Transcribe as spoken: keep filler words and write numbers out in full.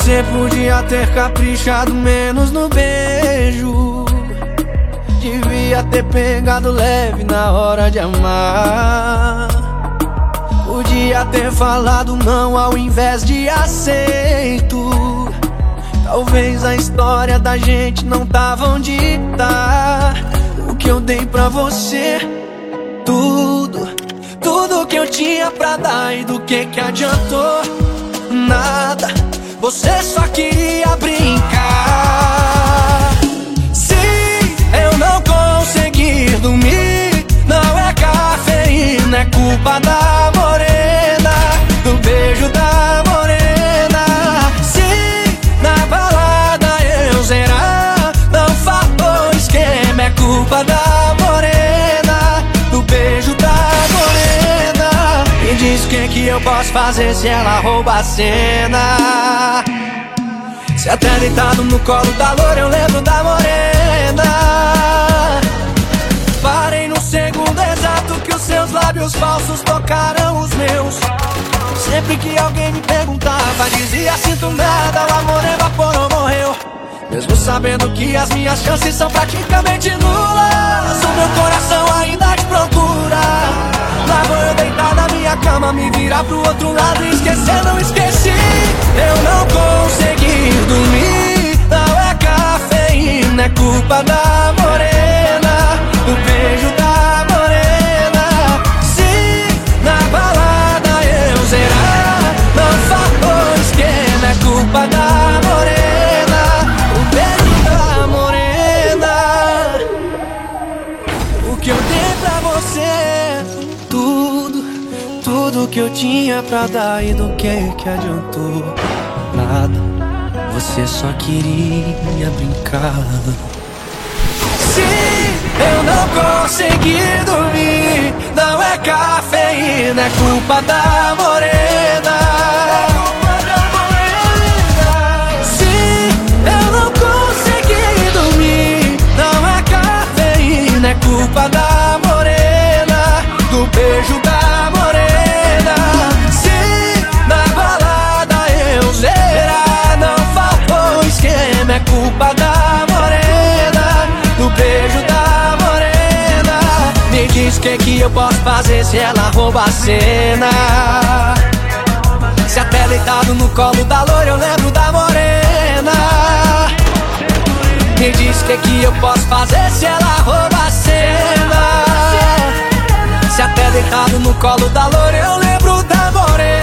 Você podia ter caprichado menos no beijo, devia ter pegado leve na hora de amar. Podia ter falado não ao invés de aceito. Talvez a história da gente não tava onde tá. O que eu dei pra você, tudo, tudo que eu tinha pra dar, e do que que adiantou? Nada, você só queria brincar. Se eu não conseguir dormir, não é cafeína, é culpa da morena, do beijo da morena. Se na balada eu zerar, não faltou esquema, é culpa da morena, do beijo da morena. Me diz o que que eu posso fazer se ela rouba a cena. Se até deitado no colo da loura eu lembro da morena. Parei no segundo exato que os seus lábios falsos tocaram os meus. Sempre que alguém me perguntava, dizia sinto nada, o amor evaporou, morreu. Mesmo sabendo que as minhas chances são praticamente nulas, o meu coração ainda te procura. Lá vou eu deitar na minha cama, me virar pro outro lado e esquecer, não esqueci. Eu não consegui dormir, não é cafeína, é culpa da morena, do beijo da morena. Se na balada eu zerar, não faltou esquema, é culpa da morena, o beijo da morena. O que eu dei pra você, tudo, tudo que eu tinha pra dar, e do que que adiantou? Nada, você só queria brincar. Se eu não conseguir dormir, não é cafeína, é culpa da morena. Se eu não conseguir dormir, não é cafeína, é culpa da morena, do beijo da morena. Se na balada eu zerar, não faltou esquema, é culpa da morena, do beijo da morena. Me diz o que que eu posso fazer se ela rouba a cena. Se até deitado no colo da loura eu lembro da morena. Me diz o que que eu posso fazer se ela rouba a cena. Se até deitado no colo da loura eu lembro da morena.